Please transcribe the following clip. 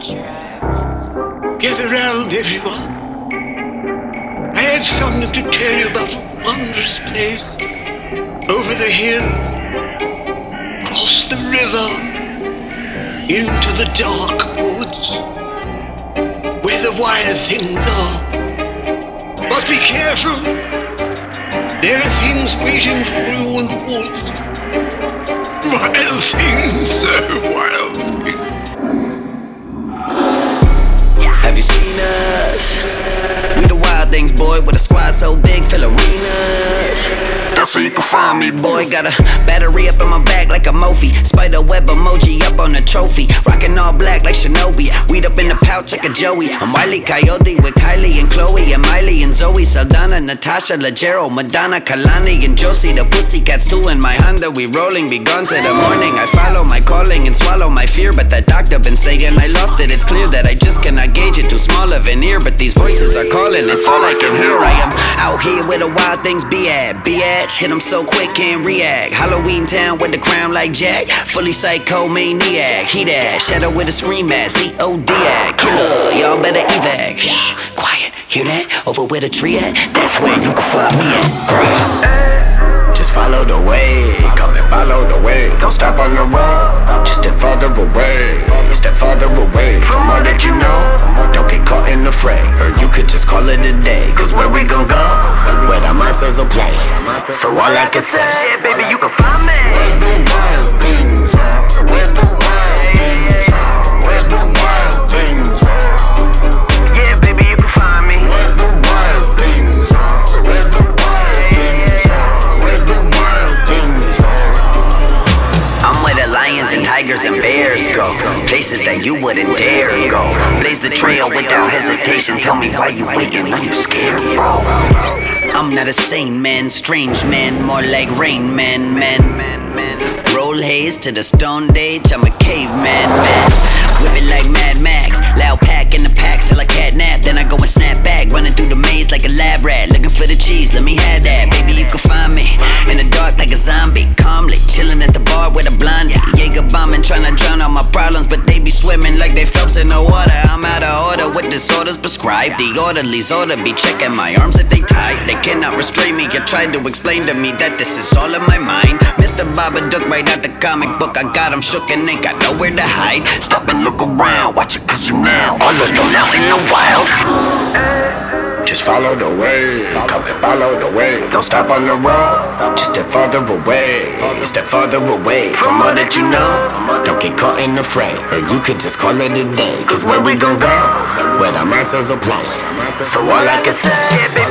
Gather round, everyone. I had something to tell you about a wondrous place. Over the hill, across the river, into the dark woods, where the wild things are. But be careful, there are things waiting for you in the woods. Wild things, so wild things. Have you seen us? We the wild things, boy, with a squad so big, fill arenas. That's where you can find me, boy. Got a battery up in my back like a Mophie. Spider web emoji up on the trophy. Rockin' all black like Shinobi. Weed up in the pouch like a Joey. I'm Wiley Coyote with Kylie and Chloe and Miley and Zoe. Saldana, Natasha, Lajero, Madonna, Kalani and Josie. The Pussycats too in my Honda. We rolling, be gone to the morning. I follow my calling and swallow my fear. But that doctor been saying I lost it. It's clear that I just cannot gauge it. Too small of an ear, but these voices are calling. It's all I can hear. I am out here where the wild things be at. Hit them so quick, can't react. Halloween town with the crown like Jack. Fully psycho maniac. He that shadow with a scream at. Zodiac killer, y'all better evac. Shh, quiet, hear that? Over where the tree at? That's where you can find me at. Just follow the way, come and follow the way. Don't stop on the road, just step farther away. Step farther away from all that you know. Don't get caught in the fray, or you could just call it a day. Cause where we gon' go, where the monsters will play. So all I can say, yeah, baby, you can find me where the wild things are. Where the wild things are. Where the wild things are. Yeah, baby, you can find me where the wild things are. Where the wild things are. Where the wild things are. I'm where the lions and tigers and bears go. Places that you wouldn't dare go. Blaze the trail without hesitation. Tell me why you waiting. Are you scared, bro? I'm not a sane man, strange man, more like Rain Man, Roll haze to the stone age, I'm a caveman, man. Whip it like Mad Max, loud pack in the packs till I catnap. Then I go and snap back, running through the maze like a lab rat. Looking for the cheese, let me have that. Baby, you can find me in the dark like a zombie. Calmly, chilling at the bar with a blondie. Jaeger bombing, trying to drown all my problems. But they be swimming like they Phelps in the water. I'm out of order with disorders prescribed. The orderlies ought to be checking my arms if they tight. They cannot restrain me, you tried to explain to me that this is all in my mind. Mr. Babadook right out the comic book. I got him shook and ain't got nowhere to hide. Stop and look around, watch it cause you now all alone out in the wild. Just follow the way, come and follow the way. Don't stop on the road, just step farther away. Step farther away from all that you know. Don't get caught in the fray, or you could just call it a day. Cause where we gon' go, where the monsters will play. So all I can say,